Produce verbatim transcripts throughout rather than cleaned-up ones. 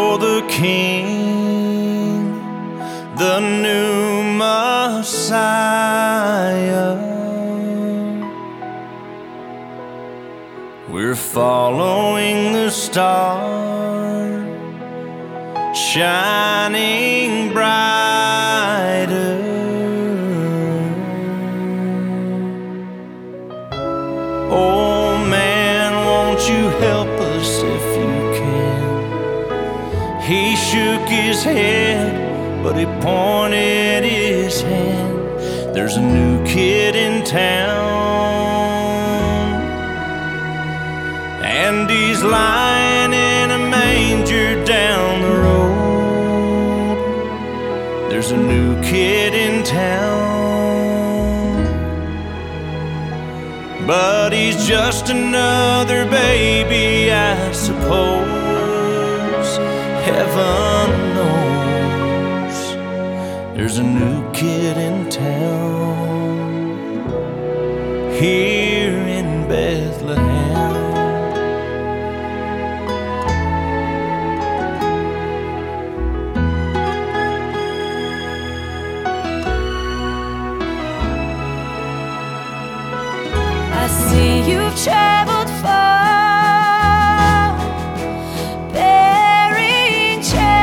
for the King, the new Messiah. We're following the star, shining brighter. Oh man, won't you help us if you can? He shook his head, but he pointed his hand. There's a new kid in town, and he's lying in a manger down the road. There's a new kid in town, but he's just another baby, I suppose. Heaven knows there's a new kid in town here in Bethlehem. I see you've traveled far, bearing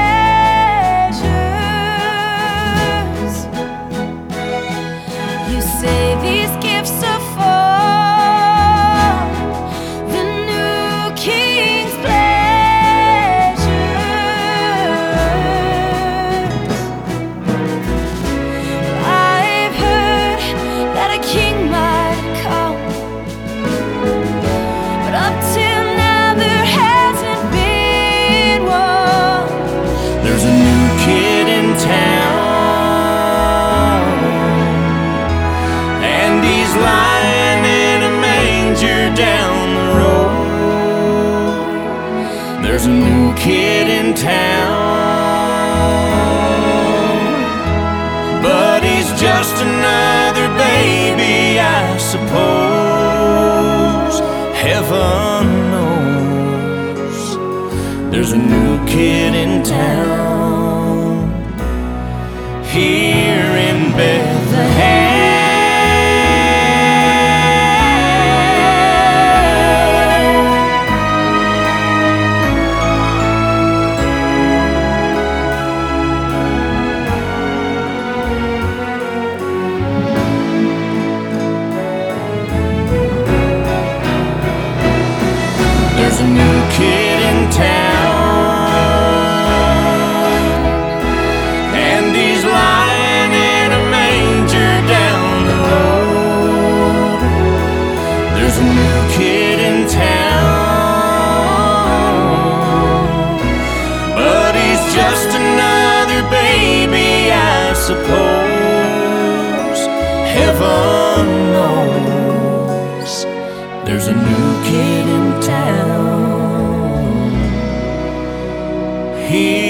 treasures. You say these gifts are for the new King's pleasures. I've heard that a king might come, but up till now there hasn't been one. There's a new kid in town, and he's lying in a manger down the road. There's a new kid in town, but he's just another baby, I suppose. Heaven knows there's a new kid in town here in Bethlehem. There's a new kid in town, and he's lying in a manger down the road. There's a new kid in town, but he's just another baby, I suppose. Heaven knows there's a new kid in town here